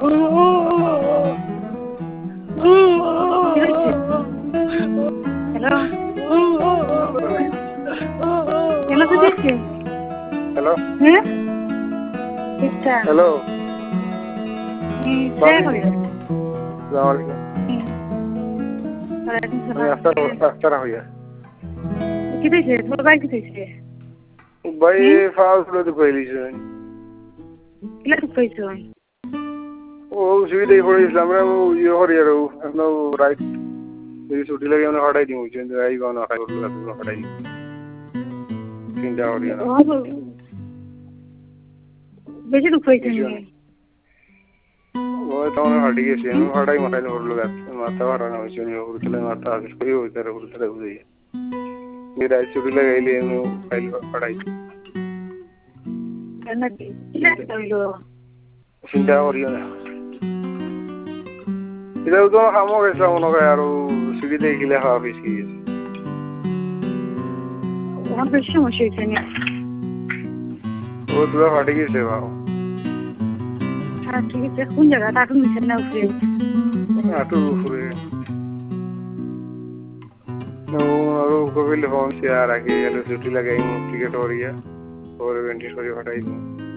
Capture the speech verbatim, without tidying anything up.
hello কেন তো দিচ্ছে হ্যালো হ্যাঁ আচ্ছা হ্যালো হুম কে করি আসসালামু আলাইকুম আমি আফতার আফতার হইয়া কি দিছে তোর ভাই কি দিছে ভাই ফাউল করে তো কইলিছে কিলা তো কইছো ও সুবিধা পড়েছিলাম আমরা ইয়ে হরি আর আমরা রাইট এই ছুটি লাগে আমরা হটাই দিই বুঝছেন এই গান হটাই করতে লাগবে হটাই চিন্তা হরি না বেশি দুঃখ হয়েছে ও তখন হটি গেছে আমি হটাই মাথায় ধরলো মাথা ভরানো হয়েছে উড়তলে মাথা আগে কই উড়তলে উড়তলে বুঝি এই রাইট ছুটি লাগাইলে আমি ফাইল হটাই কেন কি কিলা কইলো চিন্তা করিও না এটা তো কামো গেছে মনে হয় আর সুবি দেখিলে হওয়া বেশি ওর বেশি সমস্যা হয়েছে না ও দুটো ফাটে গেছে বাবা হ্যাঁ ঠিক আছে কোন জায়গা টাটুন দিচ্ছে না উপরে আটুর উপরে আর কবিল ফোন সে আর আগে গেলে ছুটি লাগাই টিকিট হরিয়া ওর ভেন্টি সরি ফাটাই